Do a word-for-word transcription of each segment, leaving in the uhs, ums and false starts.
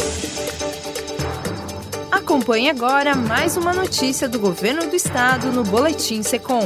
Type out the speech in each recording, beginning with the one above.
Acompanhe agora mais uma notícia do Governo do Estado no Boletim Secom.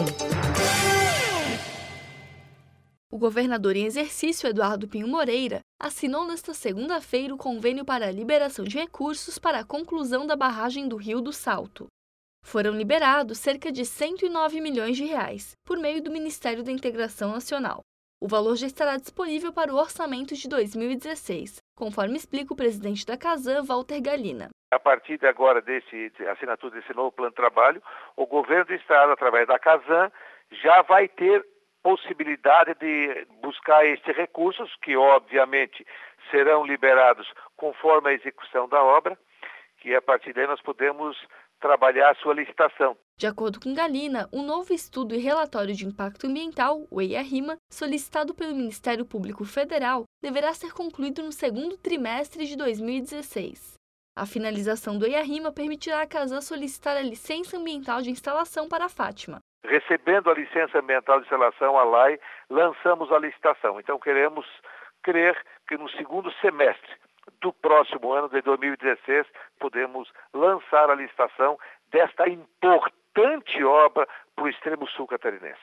O governador em exercício, Eduardo Pinho Moreira, assinou nesta segunda-feira o convênio para a liberação de recursos para a conclusão da barragem do Rio do Salto. Foram liberados cerca de cento e nove milhões de reais, por meio do Ministério da Integração Nacional. O valor já estará disponível para o orçamento de dois mil e dezesseis, conforme explica o presidente da Casan, Walter Galina. A partir de agora, desse assinatura desse novo plano de trabalho, o governo do estado, através da Casan, já vai ter possibilidade de buscar estes recursos, que obviamente serão liberados conforme a execução da obra, que a partir daí nós podemos trabalhar a sua licitação. De acordo com Galina, o novo estudo e relatório de impacto ambiental, o EIA-RIMA, solicitado pelo Ministério Público Federal, deverá ser concluído no segundo trimestre de dois mil e dezesseis. A finalização do EIA-RIMA permitirá à Casan solicitar a licença ambiental de instalação para a Fátima. Recebendo a licença ambiental de instalação, a L A I, lançamos a licitação. Então queremos crer que no segundo semestre do próximo ano, de dois mil e dezesseis, podemos lançar a licitação desta importante obra para o extremo sul catarinense.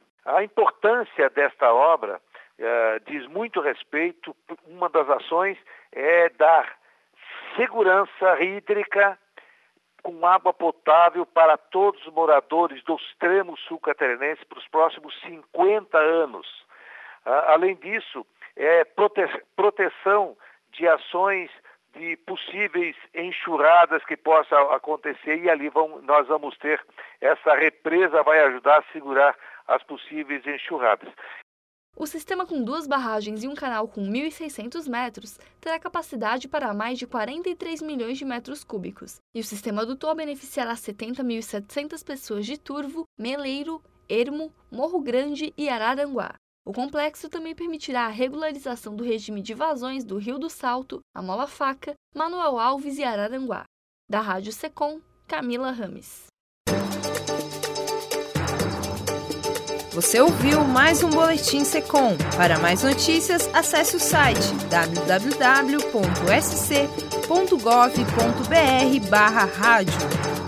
A importância desta obra eh, diz muito respeito, uma das ações é dar segurança hídrica com água potável para todos os moradores do extremo sul catarinense para os próximos cinquenta anos. Ah, além disso, é prote- proteção de ações de possíveis enxurradas que possam acontecer e ali vão, nós vamos ter, essa represa vai ajudar a segurar as possíveis enxurradas. O sistema com duas barragens e um canal com mil e seiscentos metros terá capacidade para mais de quarenta e três milhões de metros cúbicos. E o sistema adutor beneficiará setenta mil e setecentas pessoas de Turvo, Meleiro, Ermo, Morro Grande e Araranguá. O complexo também permitirá a regularização do regime de vazões do Rio do Salto, Amola-Faca, Manuel Alves e Araranguá. Da Rádio Secom, Camila Rames. Você ouviu mais um Boletim Secom. Para mais notícias, acesse o site w w w ponto s c ponto gov ponto b r barra rádio.